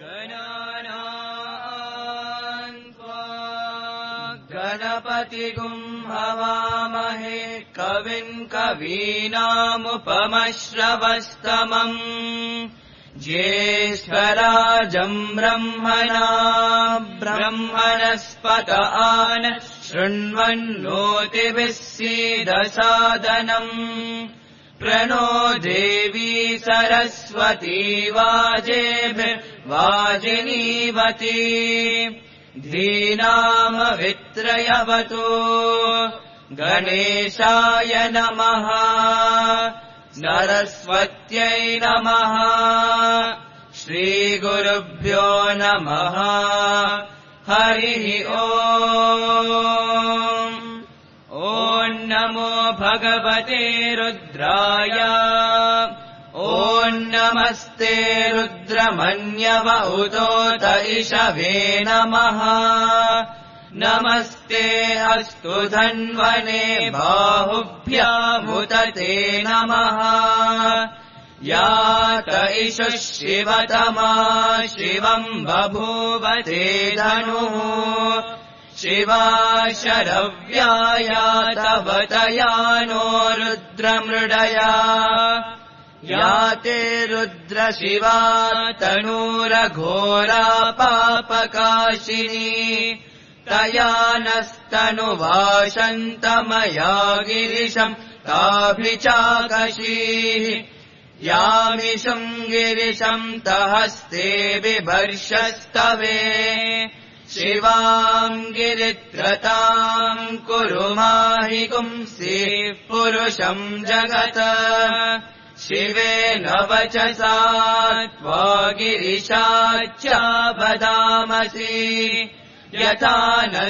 गणानां त्वा गणपतिगुं हवामहे कविं कवीनामुपमश्रवस्तमम् ज्येष्ठराजम् ब्रह्मणस्पत आन शृण्वन्नोतिभिः सीदसादनम् प्रणो देवी सरस्वती वाजेभिर्वाजिनीवती धीनामवित्रयवतु गणेशाय नमः सरस्वत्यै नमः श्रीगुरुभ्यो नमः हरिः ओम् ॐ नमो भगवते रुद्राय ॐ नमस्ते रुद्रमन्यव उदोत इषवे नमः नमस्ते अस्तु धन्वने बाहुभ्यामुदते नमः यात इषुः शिवतमा शिवम् बभूवते धनुः शिवा शरव्यायातवतया नो रुद्रमृडया याते रुद्रशिवा तनूरघोरा पापकाशिनी तया नस्तनुवाशन्तमया गिरिशम् ताभिचाकशीः यामिषम् गिरिशम् तहस्ते बिभर्षस्तवे शिवाम् गिरित्रताम् कुरु माहि पुंसीः पुरुषम् जगत शिवेन वचसा त्वा गिरिशाच्चावदामसि यथा नः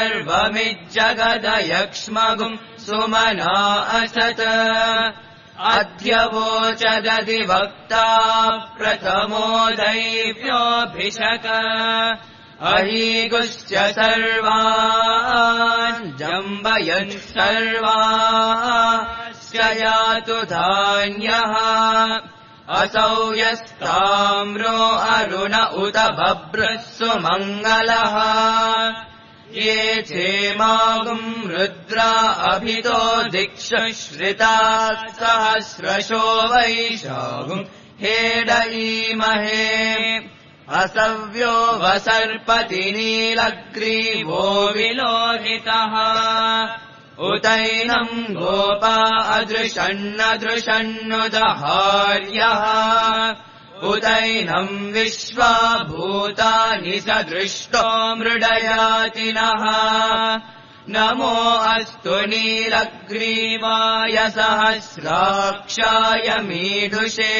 सर्वमिज्जगदयक्ष्मगुम् सुमना असत अद्य वोचदधिवक्ता प्रथमो दैव्योऽभिषक अहीगुश्च सर्वान् जम्बयन् सर्वाश्च यातु धान्यः असौ यस्ताम्रो अरुण उत बभ्रः सुमङ्गलः ये चेमागुम् रुद्रा अभितो दिक्षु श्रिताः सहस्रशो वैशागुम् हेडयीमहे असव्यो वसर्पति नीलग्रीवो विलोहितः उतैनम् गोपा अदृशन्नदृशन्नुदहार्यः उतैनम् विश्वा भूतानि सदृष्टो मृडयातिनः नमो अस्तु नीलग्रीवाय सहस्राक्षाय मीढुषे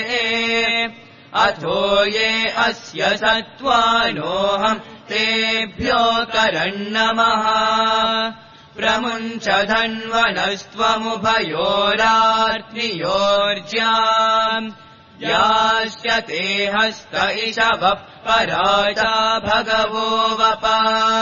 अथो ये अस्य सत्त्वानोऽहम् तेभ्यो करन्नमः प्रमुञ्च धन्वनस्त्वमुभयोरार्त्नियोर्ज्याम् यास्यते हस्त इषवः पराजा भगवो वपा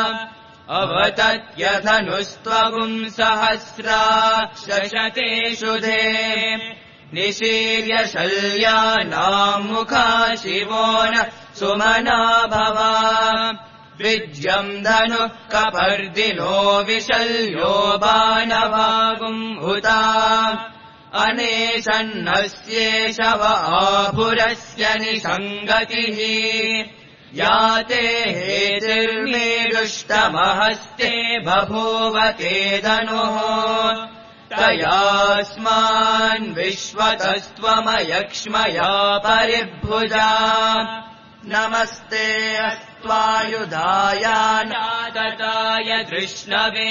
अवतत्यधनुस्त्वगुम् सहस्रा शशते शुधे निशीर्य शल्यानाम् मुखा शिवो न सुमना भवा विज्यम् धनुः कपर्दिनो विशल्यो बाणवागुम् हुता अनेशन्नस्येषव आभुरस्य निसङ्गतिः याते हेतिर्मेरुष्टमहस्ते बभूवते धनुः तयास्मान् विश्वतस्त्वमयक्ष्मया परिभुजा नमस्ते अस्त्वायुधाय नागताय कृष्णवे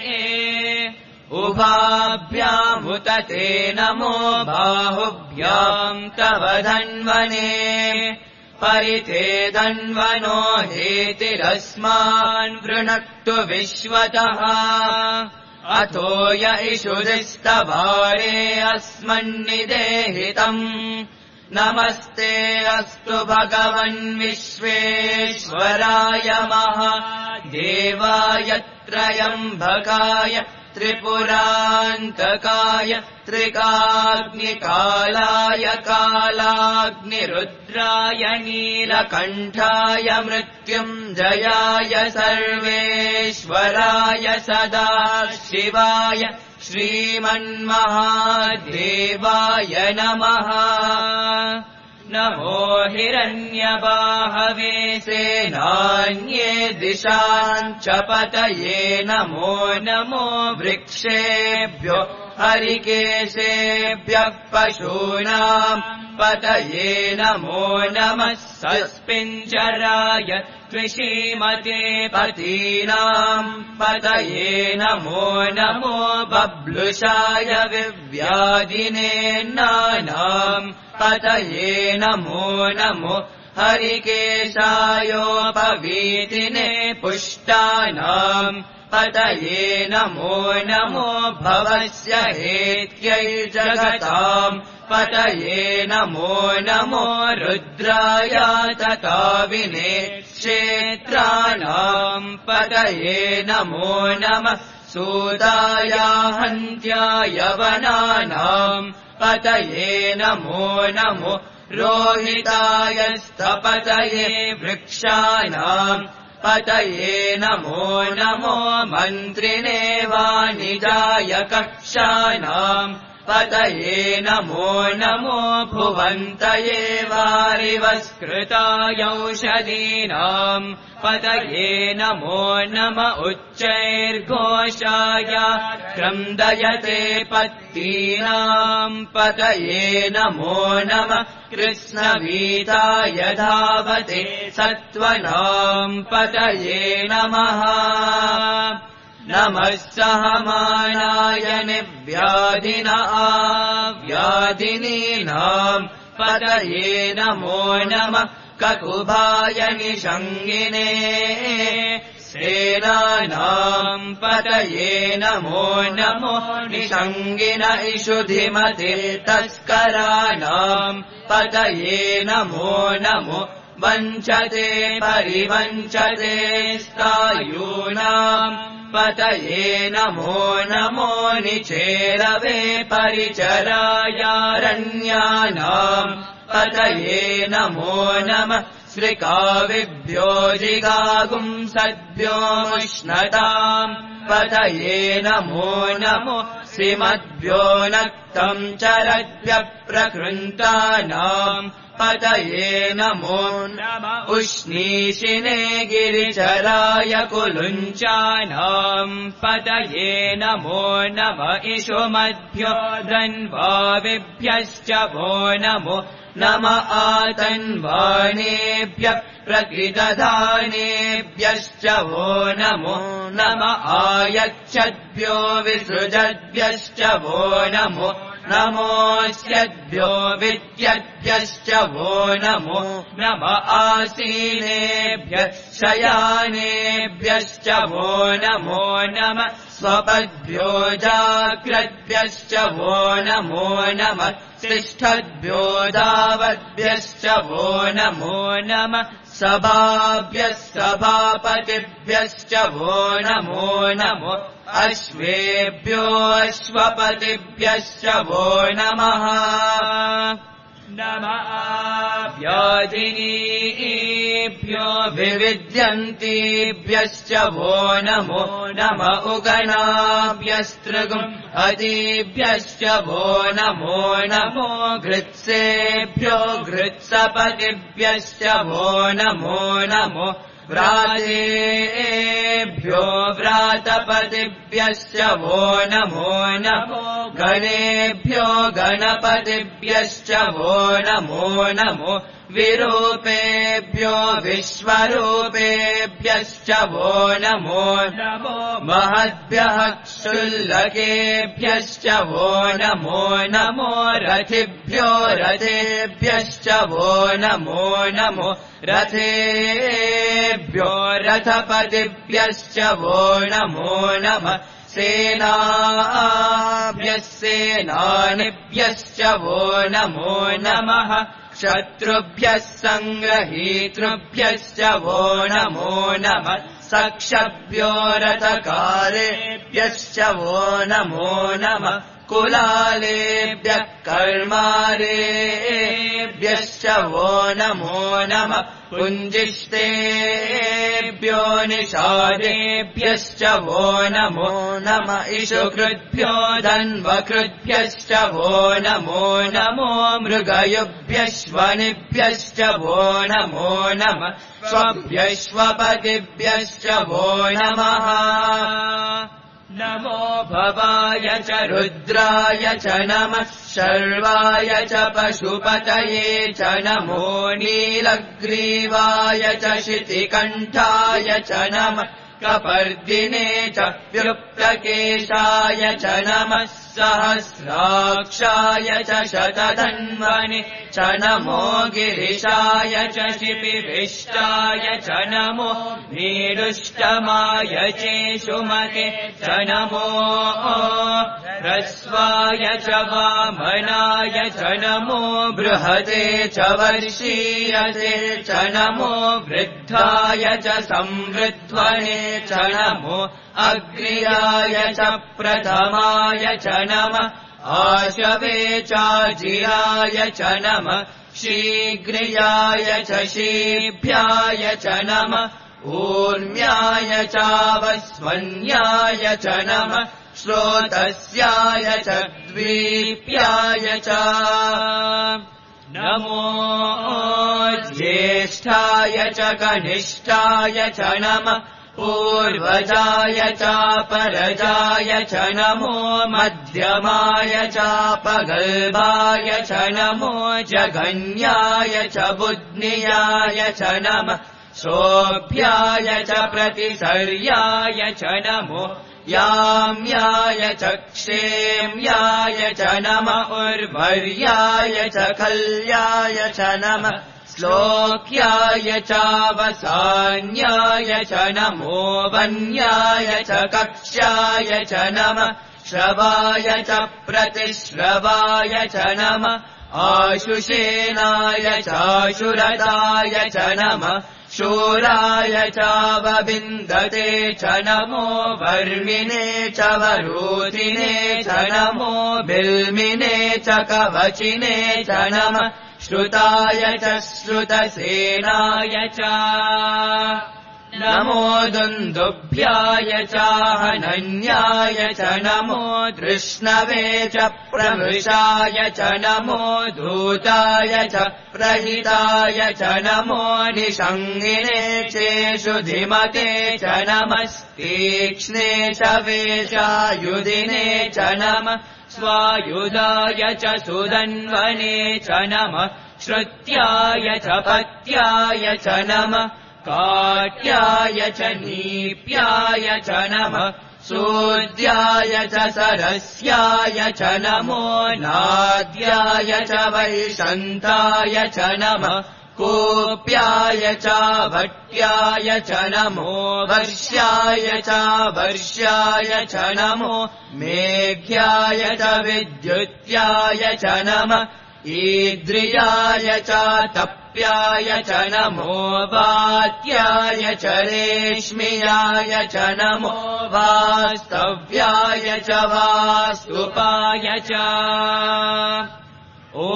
उभाभ्यामुतते नमो बाहुभ्याम् तव धन्वने परिते धन्वनो हेतिरस्मान् वृणक्तु विश्वतः अतो य इषुधिस्तवारे अस्मन्निदेहितम् नमस्ते अस्तु भगवन् विश्वेश्वराय महादेवाय त्रयम्बकाय त्रिपुरान्तकाय त्रिकाग्निकालाय कालाग्निरुद्राय नीलकण्ठाय मृत्युञ्जयाय सर्वेश्वराय सदाशिवाय श्रीमन्महादेवाय नमः। नमो हिरण्यबाहवे सेनान्ये दिशाञ्च पतये नमो नमो वृक्षेभ्यो हरिकेशेभ्यः पशूनाम् पतये नमो नमः सस्पिञ्जराय त्रिशीमते पतीनाम् पतये नमो नमो बब्लुषाय विव्याधिनेन्नानाम् पतये नमो नमो हरिकेशायोपवीतिने पुष्टानाम् पतये नमो नमो भवस्य हेत्यै जगताम् पतये नमो नमो रुद्राय तताविने क्षेत्राणाम् पतये नमो नमः सूताय हन्त्याय वनानाम् पतये नमो नमो रोहिताय स्थपतये वृक्षाणाम् पतये नमो नमो मन्त्रिणे वाणिजाय कक्षाणाम् पतये नमो नमो भुवन्तये वारिवस्कृताय औषधीनाम् पतये नमो नम उच्चैर्घोषाय क्रन्दयते पत्तीनाम् पतये नमो नम कृष्णवीताय धावते सत्त्वनाम् पतये नमः। नमः सहमानाय निव्याधिना व्याधिनीनाम् पतये नमो नमः ककुभाय निषङ्गिने सेनानाम् पतये नमो नमो निषङ्गिन इषुधिमते तस्कराणाम् पतये नमो नमो वञ्चते परिवञ्चते स्थायूनाम् पतये नमो नमो निचेरवे परिचरायारण्यानाम् पतये नमो नमः श्रिकाविभ्यो जिगागुंसद्भ्यो मुष्णताम् पतये नमो नमो श्रीमद्भ्यो नक्तम् चरद्भ्यः प्रकृन्तानाम् पतये नमो नमः उष्णीशिने गिरिचराय कुलुञ्चानाम् पतये नमो नमः इषुमद्भ्यो धन्वाविभ्यश्च वो नमो नम आतन्वाणेभ्यः प्रकृतधानेभ्यश्च वो नमो नम आयच्छद्भ्यो विसृजद्भ्यश्च वो नमो नमोऽस्यद्भ्यो विद्यद्भ्यश्च वो नमो नम आसीनेभ्यः शयानेभ्यश्च वो नमो नमः स्वपद्भ्यो जाग्रद्भ्यश्च वो नमो नमः तिष्ठद्भ्यो धावद्भ्यश्च वो नमो नमः सभाभ्यः सभापतिभ्यश्च वो नमो नमो अश्वेभ्यो अश्वपतिभ्यश्च वो नमः नमः व्याधिनीभ्यो विविध्यन्तीभ्यश्च वो नमो नम उगणाभ्यस्तृगुम् अदीभ्यश्च वो नमो नमो घृत्सेभ्यो घृत्सपतिभ्यश्च वो नमो नमो व्रातेभ्यो व्रातपतिभ्यश्च वो नमो नमो गणेभ्यो गणपतिभ्यश्च वो नमो नमो विरूपेभ्यो विश्वरूपेभ्यश्च वो नमो नमो महद्भ्यः क्षुल्लकेभ्यश्च वो नमो नमो रथिभ्यो रथेभ्यश्च वो नमो नमो रथेभ्यो रथपतिभ्यश्च वो नमो नमः सेनाभ्यः सेनानिभ्यश्च वो नमो नमः शत्रुभ्यः सङ्ग्रहीतृभ्यश्च वो नमो नमः सक्षभ्यो रथकारेभ्यश्च वो नमो नमः कुलालेभ्यः कर्मारेभ्यश्च वो नमो नमः पुञ्जिष्टेभ्यो निषादेभ्यश्च वो नमो नमः इषुकृद्भ्यो धन्वकृद्भ्यश्च वो नमो नमो मृगयुभ्यश्वनिभ्यश्च वो नमो नमः स्वभ्यश्वपतिभ्यश्च वो नमः नमो भवाय च रुद्राय च नमः शर्वाय च पशुपतये च नमो नीलग्रीवाय च शितिकण्ठाय च नमः कपर्दिने च व्युप्तकेशाय च नमः सहस्राक्षाय च शतधन्वने च नमो गिरिशाय च शिपिविष्टाय च नमो नीरुष्टमाय चेषुमते च नमो ह्रस्वाय च वामनाय च नमो बृहते च वर्षीयते च नमो वृद्धाय च संवृध्वने च नमो अग्र्याय च प्रथमाय च नमः आशवे चाजिराय च नमः शीघ्रियाय च शीभ्याय च नमः ऊर्म्याय चावस्वन्याय च नमः श्रोतस्याय च द्वीप्याय च नमो ज्येष्ठाय च कनिष्ठाय च नमः पूर्वजाय चापरजाय च नमो मध्यमाय चापगल्भाय च नमो जघन्याय च बुध्नियाय च नमः शोभ्याय च प्रतिसर्याय च नमो याम्याय च क्षेम्याय च नमः उर्वर्याय च कल्याय च नमः श्लोक्याय चावसान्याय च नमो वन्याय च कक्ष्याय च नमः श्रवाय च प्रतिश्रवाय च नमः आशुषेनाय चाशुरताय च नमः शूराय चावविन्दते च नमो वर्मिने च वरूधिने च नमो बिल्मिने च कवचिने च नमः श्रुताय च श्रुतसेनाय च नमो दुन्दुभ्याय चाहनन्याय च नमो तृष्णवे च प्रमृषाय च नमो धूताय च प्रहिताय च नमो निषङ्गिने चेषु धिमते च नमस्तीक्ष्णे च वेशायुधिने च नमः स्वायुधाय च सुधन्वने च नमः श्रुत्याय च पत्याय च नमः काट्याय च नीप्याय च नमः सूद्याय च सरस्याय च नमो नाद्याय च वैशन्ताय च नमः कोप्याय च भट्याय च नमो वर्ष्याय च वर्ष्याय च नमो मेघ्याय च विद्युत्याय च नमः ईद्रियाय च तप्याय च नमो वात्याय च रेश्मियाय च नमो वास्तव्याय च वास्तुपाय च ॐ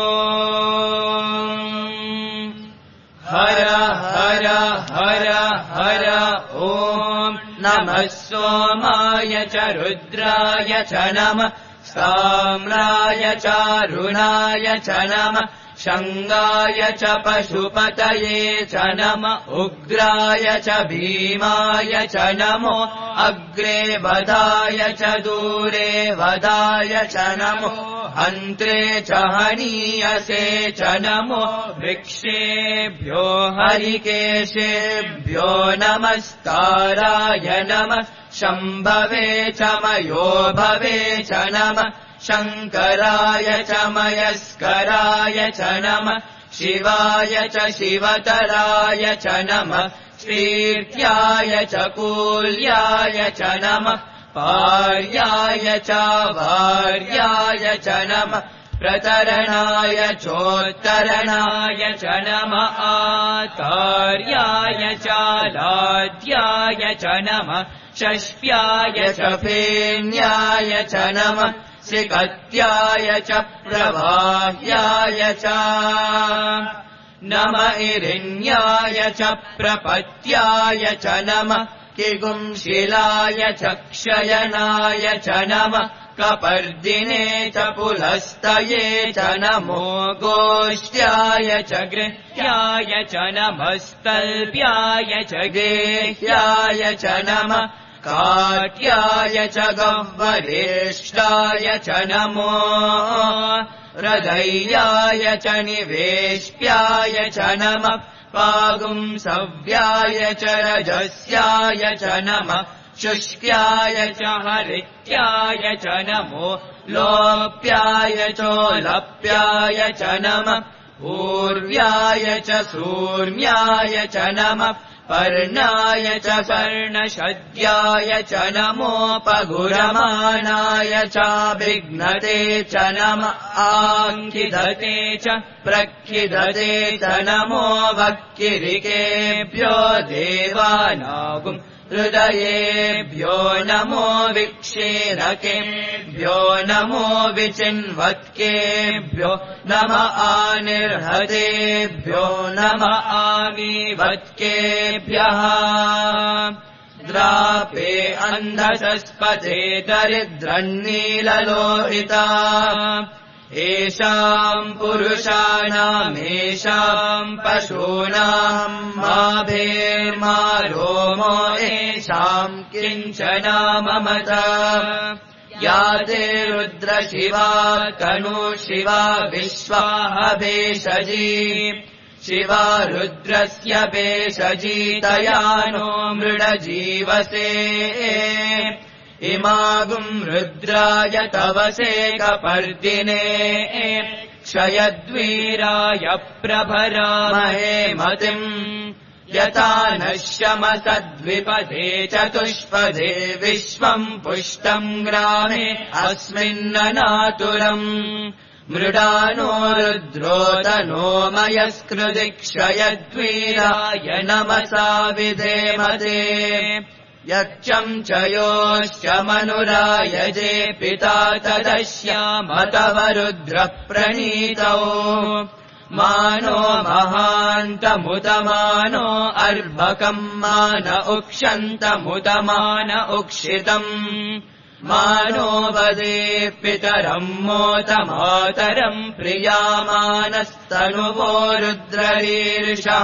हर हर हर हर ॐ नमः सोमाय च रुद्राय च नमः साम्राय चारुणाय च नमः शङ्गाय च पशुपतये च नमः उग्राय च भीमाय च नमो अग्रे वधाय च दूरे वधाय च नमो अन्त्रे च हनीयसे च नमो वृक्षेभ्यो हरिकेशेभ्यो नमस्ताराय नमः शम्भवे च मयोभवे च नमः शङ्कराय च मयस्कराय च नमः शिवाय च शिवतराय च नमः श्रीर्त्याय च कूल्याय च नमः पार्याय च वार्याय च नमः प्रतरणाय चोत्तरणाय च नमः आतार्याय चालाद्याय च नमः षष्प्याय च फेन्याय च नमः सिकत्याय च प्रवाह्याय च नम इरिण्याय च प्रपत्याय च नमः किगुंशिलाय च क्षयनाय च नमः कपर्दिने च पुलस्तये च नमो गोष्ट्याय च गृह्याय च नमस्तल्प्याय च गेह्याय च नमः काट्याय च गह्वरेष्टाय च नमो हृदय्याय च निवेश्याय च नमः पागुंसव्याय च रजस्याय च नमः शुष्क्याय च हरित्याय च नमो लोप्याय चोलप्याय च नमः पूर्व्याय च सूर्म्याय च नमः पर्णाय च पर्णशद्याय च नमोपगुरमाणाय चाभिघ्नते च नमः आङ्खिदते च प्रखिदते च नमो वक्किरिकेभ्यो देवानागुम् हृदयेभ्यो नमो विक्षेरकेभ्यो नमो विचिन्वत्केभ्यो नमः आनिर्हतेभ्यो नमः आमीवत्केभ्यः द्रापे अन्धसस्पते दरिद्रन्नीललोहिता येषाम् पुरुषाणामेषाम् पशूनाम् माभेर्मा रोमो येषाम् किञ्चनाममत या ते रुद्रशिवा तनु शिवा विश्वाह भेषजी शिवा रुद्रस्य भेषजीतया नो मृडजीवसे इमागुम् रुद्राय तवसे कपर्दिने क्षयद्वीराय प्रभरामहे मतिम् यथा नश्यमसद्विपदे चतुष्पदे विश्वम् पुष्टम् ग्रामे अस्मिन्ननातुरम् मृडानो रुद्रोतनो मयस्कृति क्षयद्वीराय नमसा विधेमते यच्चम् च योश्च मनुरायजे पिता तदश्याम तव रुद्रः प्रणीतौ मानो महान्तमुतमानो अर्भकम् मान उक्षन्तमुतमान उक्षितम् मानो वदे पितरम् मोतमातरम् प्रियामानस्तनुवो रुद्ररीर्षः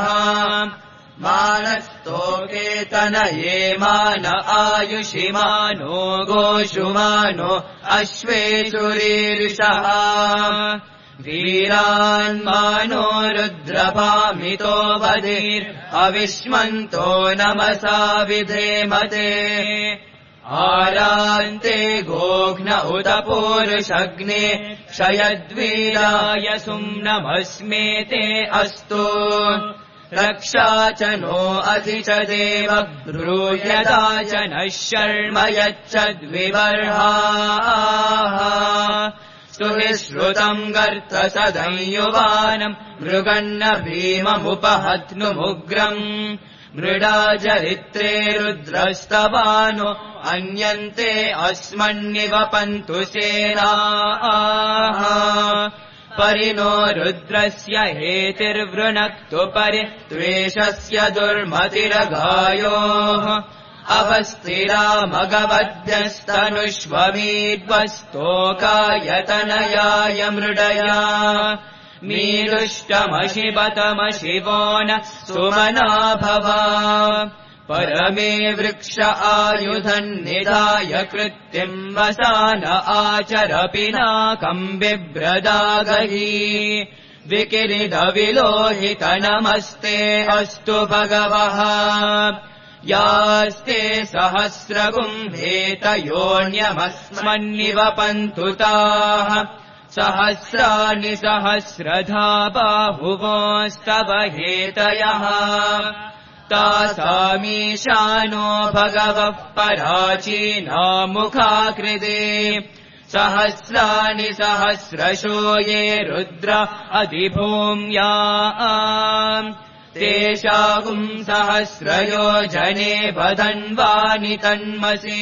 मानस्तोकेतनये मान आयुषिमानो गोषुमानो अश्वेषुरीर्षः वीरान्मानो रुद्रभामितो वधीर्अविष्मन्तो नमसा विधेमते आरान्ते गोघ्न उत पूरुषग्ने क्षयद्वीराय सुम्नमस्मेते अस्तु रक्षा च नो अधि च देव ब्रूयदा च नः शर्म यच्छद्विबर्हाः सुविश्रुतम् गर्तसदंयुवानम् मृगन्न भीममुपहत्नुमुग्रम् मृडाचरित्रे रुद्रस्तवानो अन्यन्ते अस्मन्निवपन्तु सेनाः परिनो रुद्रस्य हेतिर्वृणक्तु परित्वेषस्य दुर्मतिरगायोः अवस्थिरामगवद्भ्यस्तनुष्वमीद्वस्तोकायतनयाय मृडया मीरुष्टमशिबतमशिवो न सुमना भवा परमे वृक्ष आयुधन्निधाय कृत्तिम् वसान आचर पिनाकम् बिभ्रदागही विकिरिदविलोहित नमस्ते अस्तु भगवः यास्ते सहस्रगुम्भेतयोऽन्यमस्मन्निवपन्तु ताः सहस्राणि सहस्रधा बाहुवोस्तव हेतयः तासामीशानो भगवः पराचीनामुखाकृते सहस्राणि सहस्रशो ये रुद्रा अधिभूम्या तेषागुम् सहस्रयोजने वदन्वानि तन्मसि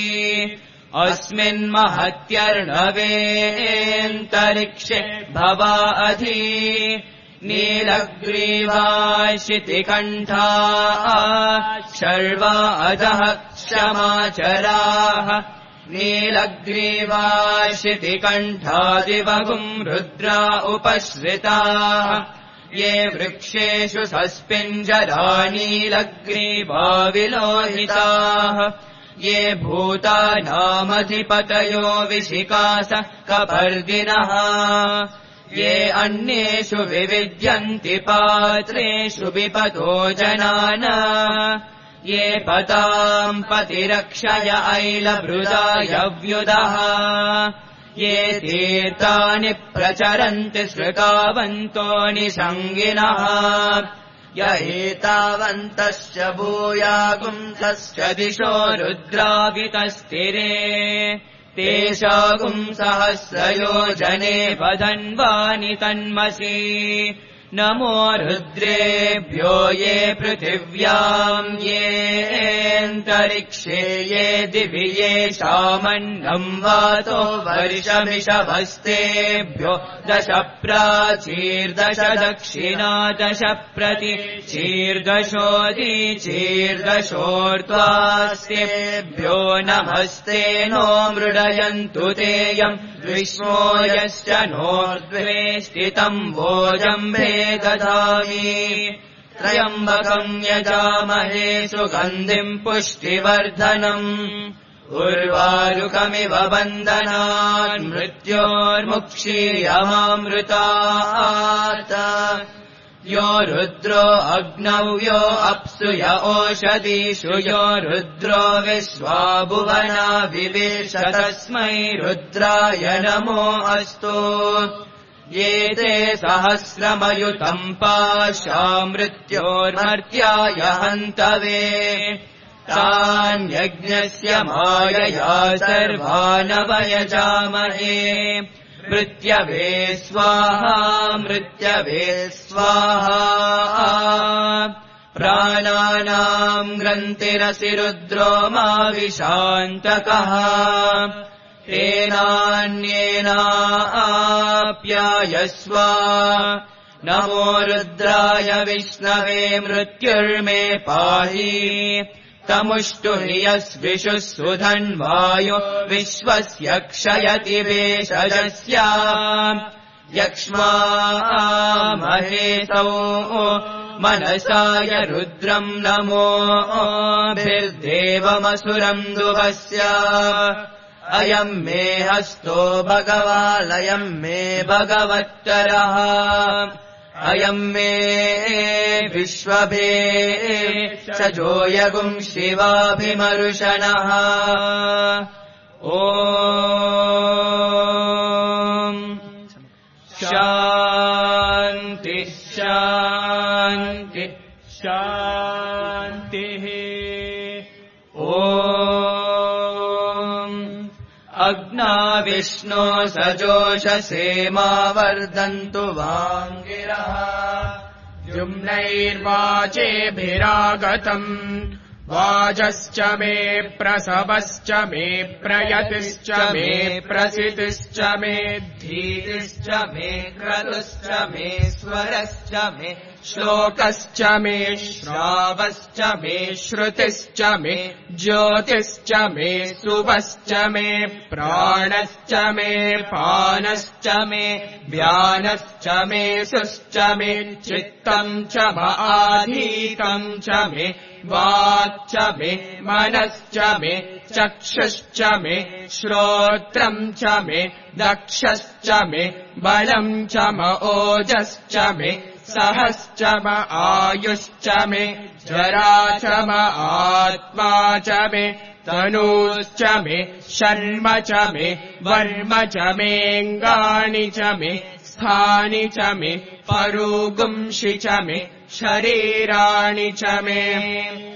अस्मिन्महत्यर्णवेऽन्तरिक्षे भवा अधि नीलग्रीवा शितिकण्ठा शर्वा अधः क्षमाचराः नीलग्रीवा शितिकण्ठादिवगुम् रुद्रा उपश्रिताः ये वृक्षेषु सस्पिञ्जरा नीलग्रीवा विलोहिताः ये भूतानामधिपतयो विशिकास कपर्दिनः ये अन्येषु विविद्यन्ति पात्रेषु विपतो जनान ये पताम् पतिरक्षय ऐलभृदायव्युदः ये तीर्थानि प्रचरन्ति श्रुतावन्तो निसङ्गिनः य एतावन्तश्च भूयागुंसश्च दिशो रुद्रावितस्थिरे तेषागुम् सहस्रयोजने वदन्वानि तन्मसि नमो रुद्रेभ्यो ये पृथिव्याम् येऽन्तरिक्षे ये दिवि येषामन्नम् वातो वर्षमिषभस्तेभ्यो 10 प्राचीर्दश दक्षिणा 10 प्रतीचीर्दशोदीचीर्दशोर्ध्वास्तेभ्यो नमस्ते नो मृडयन्तु तेयम् विष्णो यश्च नोर्ध्वे स्थितम् भोजम्भे दधामि त्रयम्बकम् यजामहे सुगन्धिम् पुष्टिवर्धनम् उर्वारुकमिव बन्धनान् मृत्योर्मुक्षीयमामृतात् यो रुद्रो अग्नौ यो अप्सु य ओषधीषु यो रुद्रो विश्वा भुवना विवेश तस्मै रुद्राय नमो अस्तु ये ते सहस्रमयुतम् पाशा मृत्योर्मर्त्याय हन्तवे तान् यज्ञस्य मायया सर्वानवयजामहे मृत्यवे स्वाहा मृत्यवे स्वाहा प्राणानाम् ग्रन्थिरसि रुद्रो मा विशान्तकः तेनान्येनाप्यायस्व नमो रुद्राय विष्णवे मृत्युर्मे पाहि तमुष्टुह्यस्विषुः सुधन्वायो विश्वस्य क्षयति वेषजस्य यक्ष्मामहेतौ मनसाय रुद्रम् नमोभिर्देवमसुरम् दुवस्य अयम् मे हस्तो भगवालयम् मे भगवत्तरः अयम् मे विश्वभे सजोयगुम् शिवाभिमरुषणः ॐ शान्ति शान्ति शान्तिः ॐ अग्ना विष्णो सजोषसे मा वर्धन्तु वाङ्गिरः जुम्नैर्वाचेभिरागतम् वाजश्च मे प्रसवश्च मे प्रयतिश्च मे प्रसितिश्च मे धीतिश्च मे क्रतुश्च मे स्वरश्च मे श्लोकश्च मे श्रावश्च मे श्रुतिश्च मे ज्योतिश्च मे सुवश्च मे प्राणश्च मे पानश्च मे व्यानश्च मे सुश्च मे चित्तम् च आधीतम् च मे वाक् च मे मनश्च मे चक्षुश्च मे श्रोत्रम् च मे दक्षश्च मे बलम् च म ओजश्च मे सहश्च म आयुश्च मे जरा च म आत्मा च मे तनूश्च मे शर्म च मे वर्म च मेऽङ्गानि च मे स्थानि च मे परूगुंषि च मे शरीराणि च मे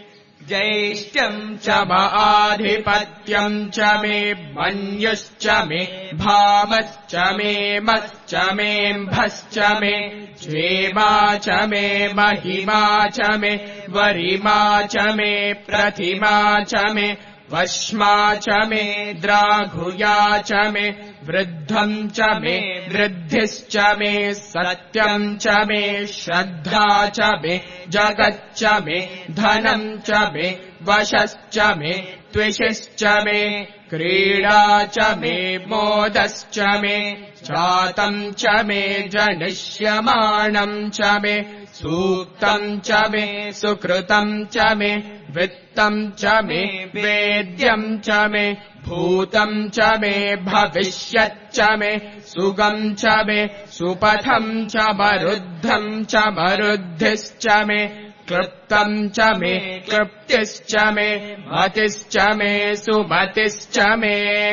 ज्यैष्ठ्यम् च म आधिपत्यम् च मे मन्युश्च मे भामश्च मे मश्च मेऽम्भश्च मे क्षेमा च मे महिमा च मे वरिमा च मे प्रतिमा च मे वश्मा च मे द्राघुया च मे वृद्धम् च मे वृद्धिश्च मे सत्यम् च मे श्रद्धा च मे जगच्च मे धनम् च मे वशश्च मे त्विषिश्च मे क्रीडा च मे मोदश्च मे जातम् च मे जनिष्यमाणम् च मे सूक्तम् च मे सुकृतम् च मे वित्तम् च मे वेद्यम् च मे भूतम् च मे भविष्यच्च मे सुगम् च मे सुपथम् च मरुद्धम् च मरुद्धिश्च मे क्लृप्तम् च मे क्लृप्तिश्च मे मतिश्च मे सुमतिश्च मे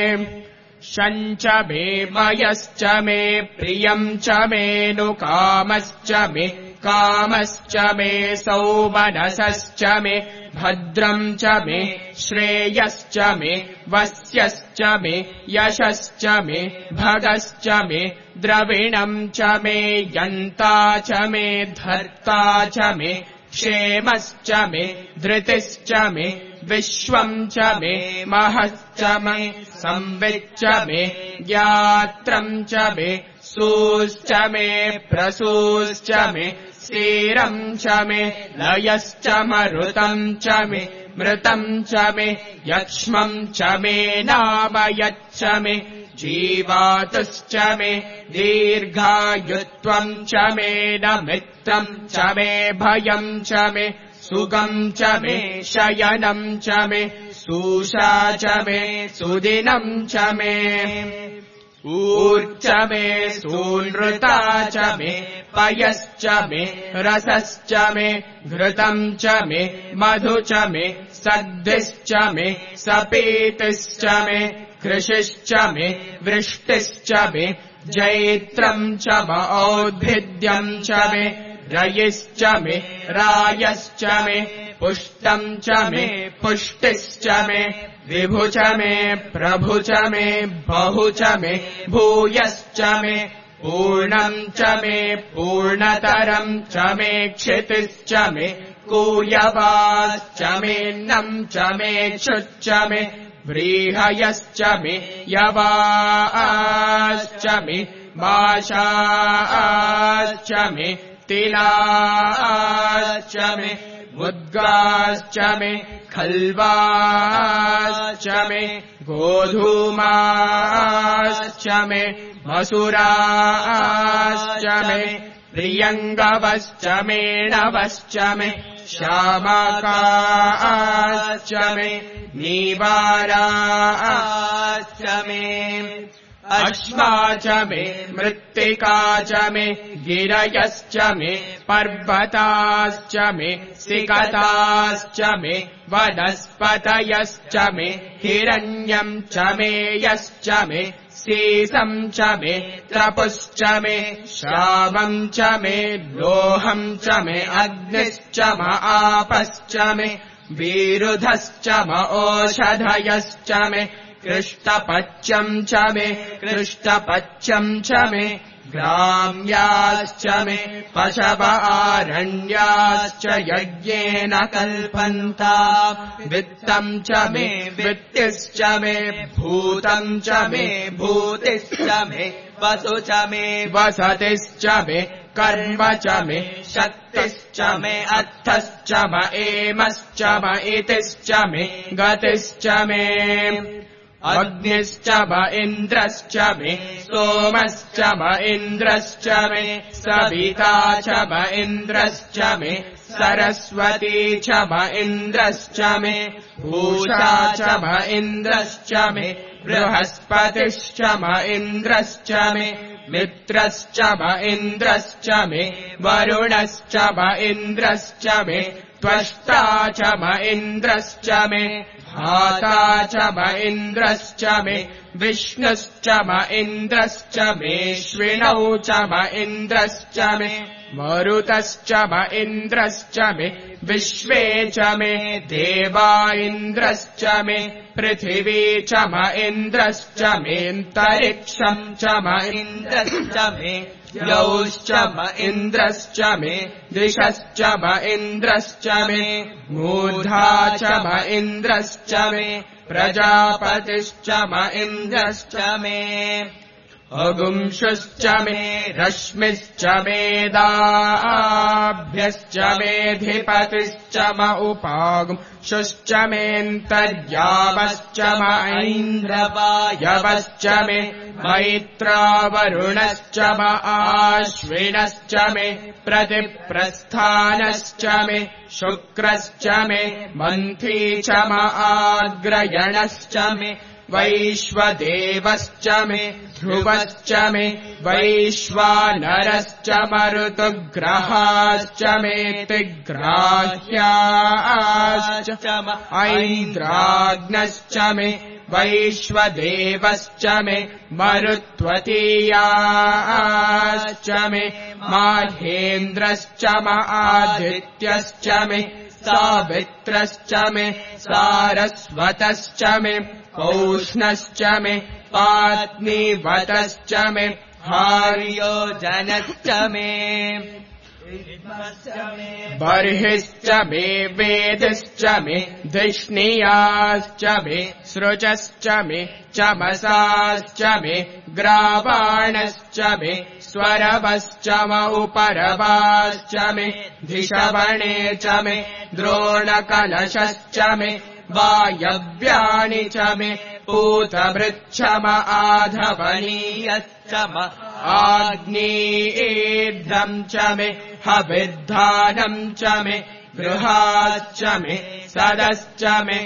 शञ्च मे मयश्च मे प्रियम् च मेऽनुकामश्च मे कामश्च मे सौमनसश्च मे भद्रम् च मे श्रेयश्च मे वस्यश्च मे यशश्च मे भगश्च मे द्रविणम् च मे यन्ता च मे धर्ता च मे क्षेमश्च मे धृतिश्च मे विश्वम् च मे महश्च मे संविच्च मे ज्ञात्रम् च मे सूश्च मे प्रसूश्च मे सीरम् च मे लयश्च मरुतम् च मे मृतम् च मे यक्ष्मम् च मे नामयच्च मे जीवातुश्च मे दीर्घायुत्वम् च मे नमित्रम् च मे भयम् च मे सुगम् च मे शयनम् च मे सूषा च मे सुदिनम् च मे ऊर्च मे सूनृता च मे पयश्च मे रसश्च मे घृतम् च मे मधु च मे सद्धिश्च मे सपीतिश्च मे कृषिश्च मे वृष्टिश्च मे जैत्रम् च म औद्भिद्यम् च मे रयिश्च मे रायश्च मे पुष्टम् च मे पुष्टिश्च मे विभु च मे प्रभु च मे बहु च मे भूयश्च मे पूर्णम् च मे पूर्णतरम् च मे क्षितिश्च मे कूयवाश्च मेऽन्नम् च मे क्षुच्च मे व्रीहयश्च मे यवाश्च मे माशाश्च मे तिलाश्च मे मुद्गाश्च मे खल्वाश्च मे गोधूमाश्च मे मसुराश्च मे प्रियङ्गवश्च मेणवश्च मे श्यामकाश्च मे नीवाराश्च मे अश्वा च मे मृत्तिका च मे गिरयश्च मे पर्वताश्च मे सिकताश्च मे वनस्पतयश्च मे हिरण्यम् च मे यश्च मे सीसम् च मे तपुश्च मे श्रावम् च मे लोहम् च मे अग्निश्च म आपश्च मे विरुधश्च म ओषधयश्च मे कृष्टपच्यम् च मे कृष्टपच्यम् च मे ग्राम्याश्च मे पशव आरण्याश्च यज्ञेन कल्पन्ता वित्तम् च मे वित्तिश्च मे भूतम् च मे भूतिश्च मे वसु च मे वसतिश्च मे कर्म च मे शक्तिश्च मे अर्थश्च म एमश्च म इतिश्च मे गतिश्च मे अग्निश्च म इन्द्रश्च मे सोमश्च म इन्द्रश्च मे सविता च म इन्द्रश्च मे सरस्वती च म इन्द्रश्च मे पूषा च म इन्द्रश्च मे बृहस्पतिश्च म इन्द्रश्च मे मित्रश्च म इन्द्रश्च मे वरुणश्च म इन्द्रश्च मे त्वष्टा च म इन्द्रश्च मे धाता च म इन्द्रश्च मे विष्णुश्च म इन्द्रश्च मेऽश्विनौ च म इन्द्रश्च मे मरुतश्च म इन्द्रश्च मे विश्वे च मे देवा इन्द्रश्च मे पृथिवी च म इन्द्रश्च मेऽन्तरिक्षम् च म इन्द्रश्च मे यौश्च म इन्द्रश्च मे दिशश्च म इन्द्रश्च मे मूर्धा च म इन्द्रश्च मे प्रजापतिश्च म इन्द्रश्च मे अगुंशुश्च मे रश्मिश्च मेदाभ्यश्च मेऽधिपतिश्च म उपागुंशुश्च मेऽन्तर्यामश्च म ऐन्द्रवायवश्च मे मैत्रावरुणश्च म आश्विनश्च मे प्रतिप्रस्थानश्च मे शुक्रश्च मे मन्थी च म आग्रयणश्च मे वैश्वदेवश्च मे ध्रुवश्च मे वैश्वानरश्च मरुतुग्रहाश्च मेऽतिग्राह्याश्च म ऐन्द्राग्नश्च मे वैश्वदेवश्च मे मरुत्वतीयाश्च मे माहेन्द्रश्च म आदित्यश्च मे सावित्रश्च मे सारस्वतश्च मे पौष्णश्च मे पात्नीवतश्च मे हार्योजनश्च मे बर्हिश्च मे वेदश्च मे धिष्णियाश्च मे सृजश्च मे चमसाश्च मे ग्रावाणश्च मे स्वरवश्च म उपरवाश्च मे धिषवणे च मे द्रोणकलशश्च मे वायव्यानि च मे पूतभृच्छ म आधवनीयश्च म आग्नेयेद्धम् च मे हविद्धानम् च मे गृहाश्च मे सदश्च मे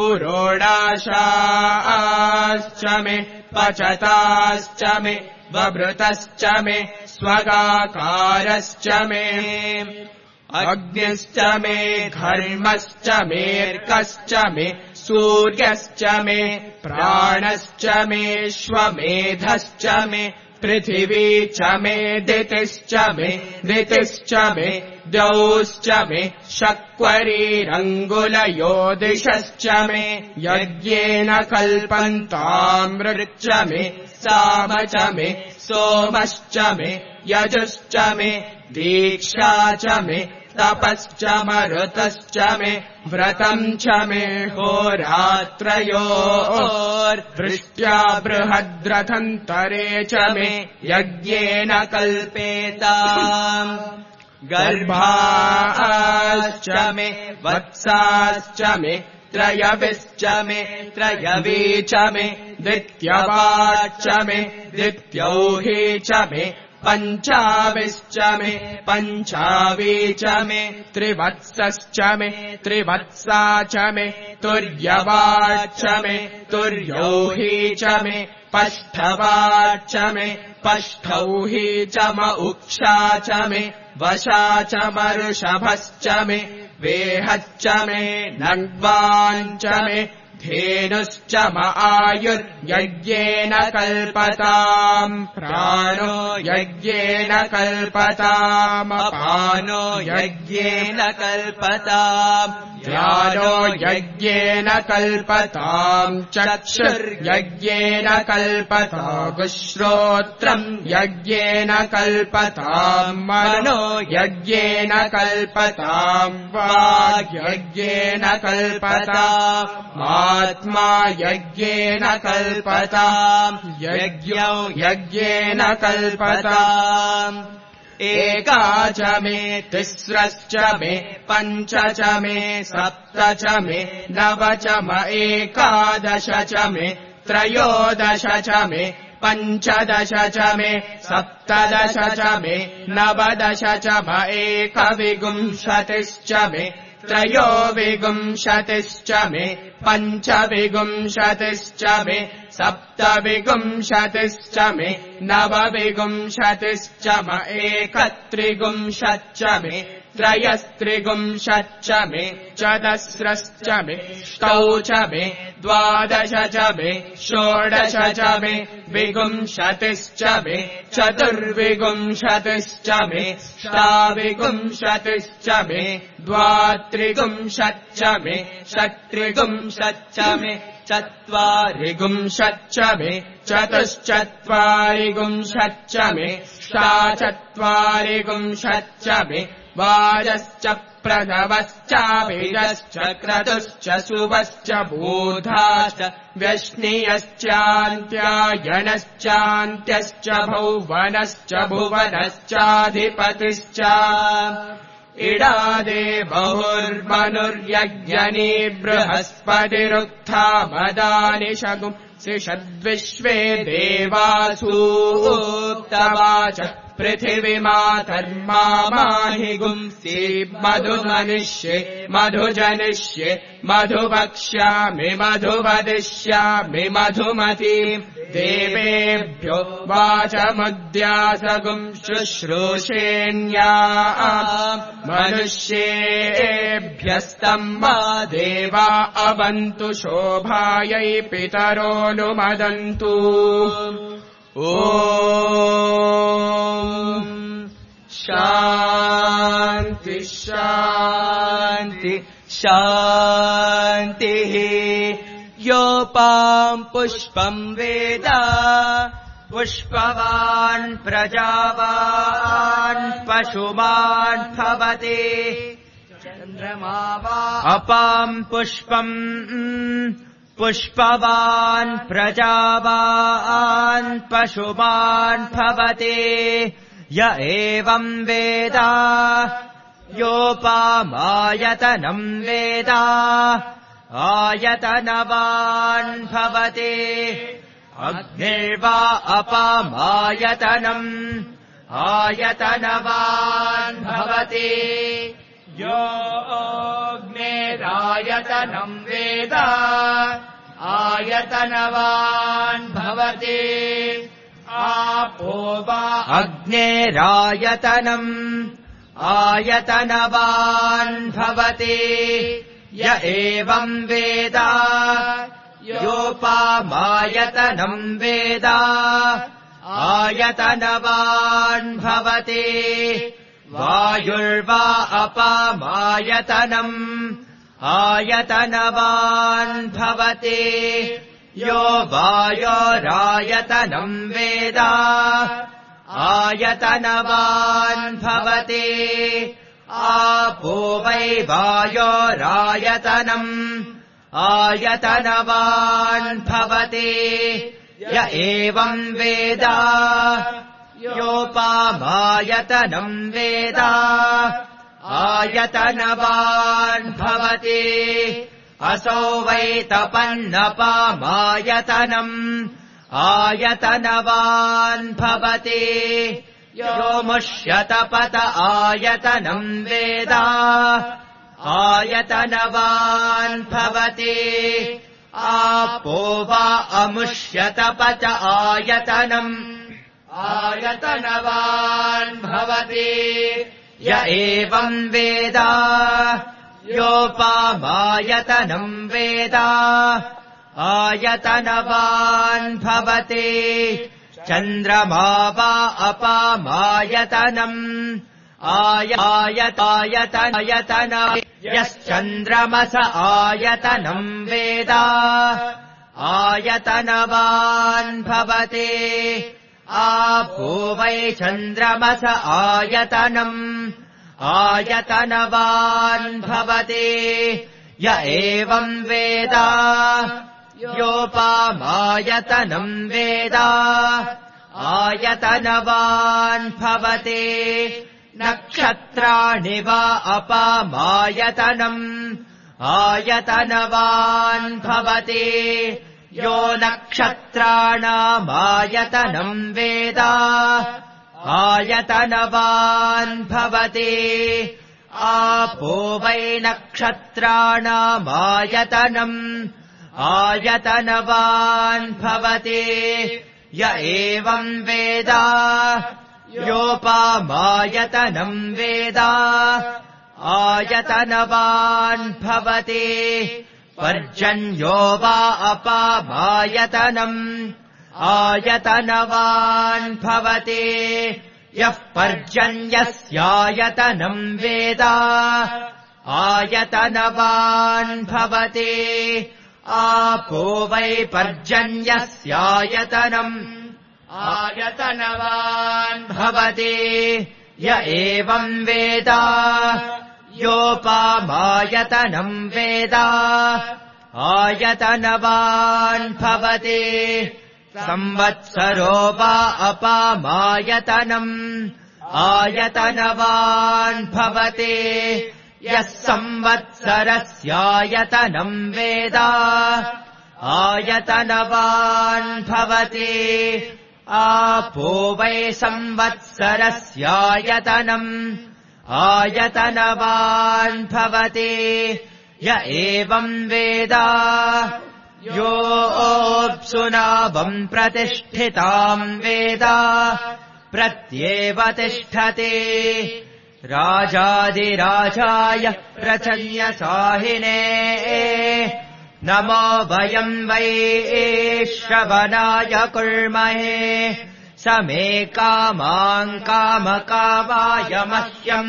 पुरोडाशाश्च मे पचताश्च मे वभृतश्च मे स्वगाकारश्च मे अग्निश्च मे घर्मश्च मेऽर्कश्च मे सूर्यश्च मे प्राणश्च मेऽश्वमेधश्च मे पृथिवी च मे दितिश्च मे द्यौश्च मे शक्वरीरङ्गुलयो दिशश्च मे यज्ञेन कल्पन्तामृच्च मे साम च मे सोमश्च मे यजुश्च मे दीक्षा च मे तपश्च मरुतश्च मे व्रतम् च मे होरात्रयोर्वृष्ट्या बृहद्रथन्तरे च मे यज्ञेन कल्पेताम् गर्भाश्च मे वत्साश्च मे त्रयविश्च मे त्रयवी च मे दित्यवाच्च मे दित्यौही च मे पञ्चाविश्च मे पञ्चावी च मे त्रिवत्सश्च मे त्रिवत्सा च मे तुर्यवाच्च मे तुर्यौही च मे पष्ठवाच्च मे पष्ठौही च म उक्षा च मे वशा च मरुषभश्च मे वेहच्च मे नग्वाञ्च मे धेनुश्च म आयुर्यज्ञेन कल्पताम् प्राणो यज्ञेन कल्पताम् अपानो यज्ञेन कल्पताम् ध्यानो यज्ञेन कल्पताम् चक्षुर्यज्ञेन कल्पताम् श्रोत्रम् यज्ञेन कल्पताम् मनो यज्ञेन कल्पताम् वाग्यज्ञेन कल्पताम् आत्मा यज्ञेन कल्पताम् यज्ञौ यज्ञेन कल्पताम् एका च मे तिस्रश्च मे पञ्च च मे सप्त च मे नव च म एकादश च मे त्रयोदश च मे पञ्चदश च मे सप्तदश च मे नवदश च म एकविंशतिश्च मे त्रयोविंशतिश्च मे पञ्चविंशतिश्च मे सप्तविंशतिश्च मे नवविंशतिश्च म एकत्रिंशच्च मे त्रयस्त्रिगुंशच्च मे चतस्रश्च मे ष्टौ च मे द्वादश च मे षोडश च मे विगुंशतिश्च मे चतुर्विगुंशतिश्च मे ष्टाविगुंशतिश्च मे द्वात्रिगुंशच्च मे षट्त्रिगुंशच्च मे चत्वारिगुंशच्च मे चतुश्चत्वारिगुंशच्च मे ष्टाचत्वारिगुंशच्च मे वाजश्च प्रथवश्चाभिजश्च क्रतुश्च शुभश्च बोधाश्च व्यश्नियश्चान्त्यायनश्चान्त्यश्च भौवनश्च भुवनश्चाधिपतिश्च इडादे बहुर्मनुर्यज्ञनी बृहस्पतिरुक्था मदानि शगुंसि षद्विश्वे देवासूक्तवाच पृथिवीमातर्माहि गुंसि मधुमनिष्ये मधुजनिष्ये मधुवक्ष्यामि मधुवदिष्यामि मधुमतीम् देवेभ्यो वाचमुद्यासगुं शुश्रूषेण्या मनुष्येभ्यस्तम् मा देवा अवन्तु शोभायै पितरोऽनुमदन्तु ॐ शान्ति शान्ति शान्तिः योपाम् पुष्पम् वेद पुष्पवान् प्रजावान् पशुमान् भवति चन्द्रमा वा अपाम् पुष्पम् पुष्पवान् प्रजावान् पशुमान् भवति य एवम् वेद योपामायतनम् वेद आयतनवान् भवति अग्निर्वा अपामायतनम् आयतनवान् भवति यो अग्निरायतनम् वेद आयतनवान् भवति आपो वा अग्निरायतनम् आयतनवान् भवति य एवम् वेद योपामायतनम् वेद आयतनवान् भवति वायुर्वा अपामायतनम् आयतनवान् भवति यो वायोरायतनम् वेद आयतनवान् भवति आपो वै वायोरायतनम् आयतनवान् भवति य एवम् वेद योपामायतनम् वेद आयतनवान् भवति असौ वै तपन्नपामायतनम् आयतनवान् भवति यो मुष्यतपत आयतनम् वेद आयतनवान् भवति आपो वा अमुष्यतपत आयतनम् आयतनवान् भवति य एवम् वेद योपामायतनम् वेद आयतनवान् भवति चन्द्रमा वा अपामायतनम् आयतायतन यश्चन्द्रमस आयतनम् वेद आयतनवान् भवति आपो वै चन्द्रमस आयतनम् आयतनवान् भवति य एवम् वेद योपामायतनम् वेद आयतनवान् भवति नक्षत्राणि वा अपामायतनम् आयतनवान् भवति यो नक्षत्राणामायतनम् वेद आयतनवान् भवति आपो वै नक्षत्राणामायतनम् आयतनवान् भवति य एवम् वेद योपामायतनम् वेद आयतनवान् भवति पर्जन्यो वा अपामायतनम् आयतनवान् भवति यः पर्जन्यस्यायतनम् वेद आयतनवान् भवति आपो वै पर्जन्यस्यायतनम् आयतनवान् भवति य एवम् वेद योपामायतनम् वेद आयतनवान् भवति संवत्सरो वा अपामायतनम् आयतनवान् भवति यः संवत्सरस्यायतनम् वेद आयतनवान् भवति आपो वै संवत्सरस्यायतनम् आयतनवान् भवति य एवम् वेद योऽप्सुनावम् प्रतिष्ठिताम् वेद प्रत्येव तिष्ठति राजादिराजाय प्रचन्यसाहिने नमो वयम् वै श्रवणाय कुर्महे समे कामान् कामकामाय मह्यम्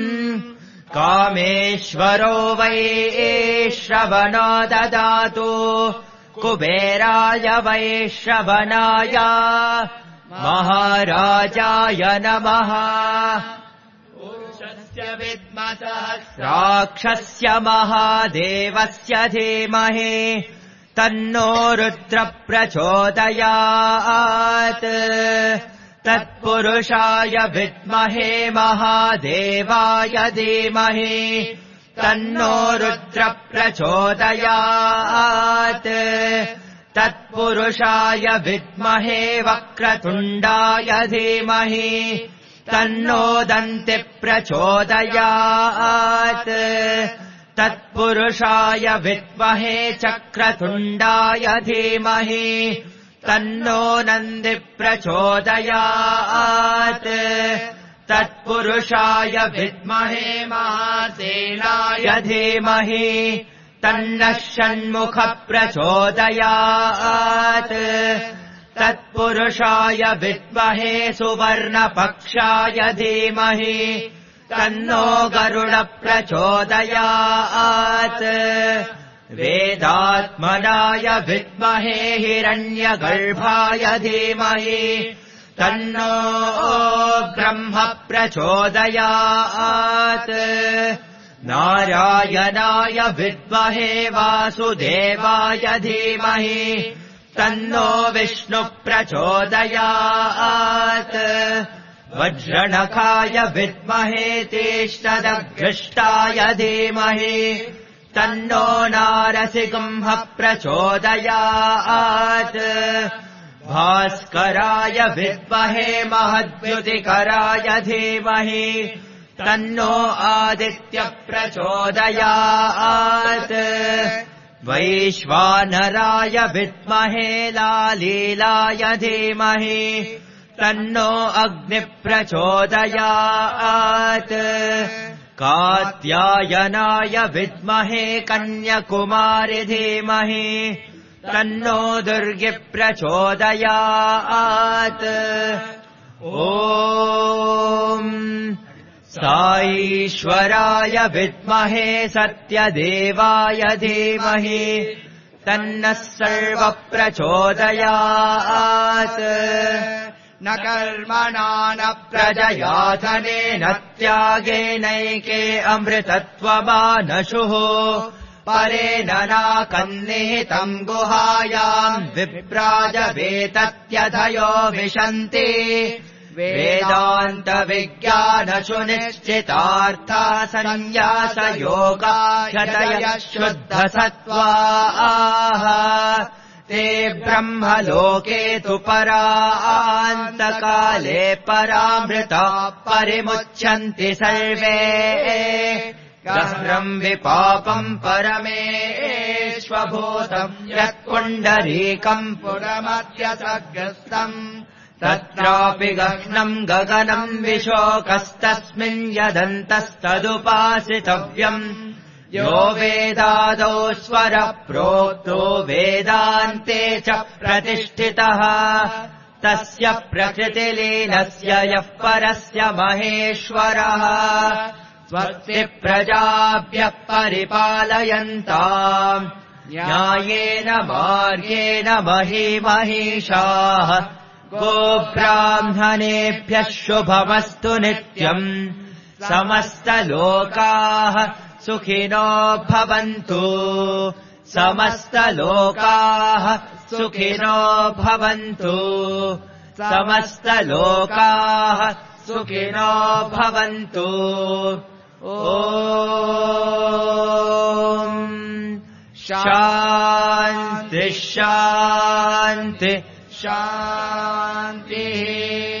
कामेश्वरो वै श्रवणो ददातु कुबेराय वै श्रवणाय महाराजाय नमः राक्षस्य महादेवस्य धीमहि तन्नो रुद्र प्रचोदयात् तत्पुरुषाय विद्महे महादेवाय धीमहि तन्नो रुद्र प्रचोदयात् तत्पुरुषाय विद्महे वक्रतुण्डाय धीमहि तन्नो दन्ति प्रचोदयात् तत्पुरुषाय विद्महे चक्रतुण्डाय धीमहि तन्नो नन्दी प्रचोदयात् तत्पुरुषाय विद्महे महासेनाय धीमहि तन्नः षण्मुख प्रचोदयात् तत्पुरुषाय विद्महे सुवर्णपक्षाय धीमहि तन्नो गरुड प्रचोदयात् वेदात्मनाय विद्महे हिरण्यगर्भाय धीमहि तन्नो ब्रह्म प्रचोदयात् नारायणाय विद्महे वासुदेवाय धीमहि तन्नो विष्णु प्रचोदयात् वज्रणखाय विद्महे तीक्ष्णदघ्रिष्टाय धीमहि तन्नो नारसिंह प्रचोदयात् भास्कराय विद्महे महद्युतिकराय धीमहि तन्नो आदित्य प्रचोदयात् वैश्वानराय विद्महे लालीलाय धीमहि तन्नो अग्नि प्रचोदयात् कात्यायनाय विद्महे कन्याकुमारी धीमहि तन्नो दुर्गे प्रचोदयात् ॐ साईश्वराय विद्महे सत्यदेवाय धीमहि तन्नः सर्व प्रचोदयात् न कर्मणा न प्रजया धनेन त्यागेनैके अमृतत्वमानशुः परेण नाकन्निहितम् गुहायाम् विप्राजवेतत्यधयो विशन्ति वेदान्तविज्ञानसुनिश्चितार्था सन्न्यासयोगायतयः शुद्धसत्त्वाः ते ब्रह्मलोके तु परान्तकाले परामृता परिमुच्यन्ति सर्वे गह्रम् विपापम् परमेष्वभूतम् यत्पुण्डरीकम् पुरमध्यसग्रस्तम् तत्रापि गह्नम् गगनम् विशोकस्तस्मिन् यदन्तस्तदुपासितव्यम् यो वेदादौ स्वरः प्रोक्तो वेदान्ते च प्रतिष्ठितः तस्य प्रकृतिलीनस्य यः परस्य महेश्वरः स्वस्ति प्रजाभ्यः परिपालयन्ताम् न्यायेन मार्गेण महीमहीषाः गोब्राह्मणेभ्यः शुभमस्तु नित्यम् समस्तलोकाः सुखिनो भवन्तु समस्तलोकाः सुखिनो भवन्तु समस्तलोकाः सुखिनो भवन्तु ॐ शान्ति शान्ति शान्तिः